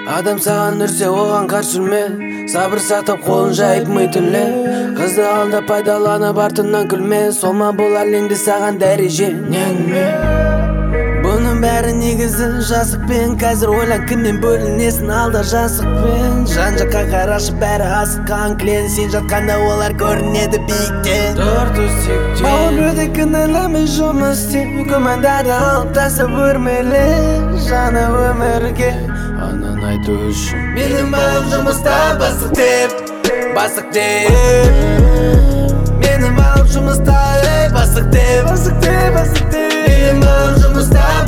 Адам саған үрсе оған қарсы жүрме, сабыр сақтап қолын жайып ми түнле. Қызды алда пайдаланып артынан күлме, сол ма бұл әлемде саған дәреже не әңгіме. Бұның бәрі негізі жасықпен, қазір ойлан кімнен бөлінесің алда жасықпен. Жан жаққа қарашы бәрі асыққан клиент, сен жатқанда олар көрінеді биіктен. Тұр төсекте бауыр өте кінәләме жұмыс істе, күмәндарды алып тастап өрмеле жаңа өмірге анан айту үшін. Менің балам жұмыста бастық деп менің балам жұмыста бастық деп менің балам жұмыста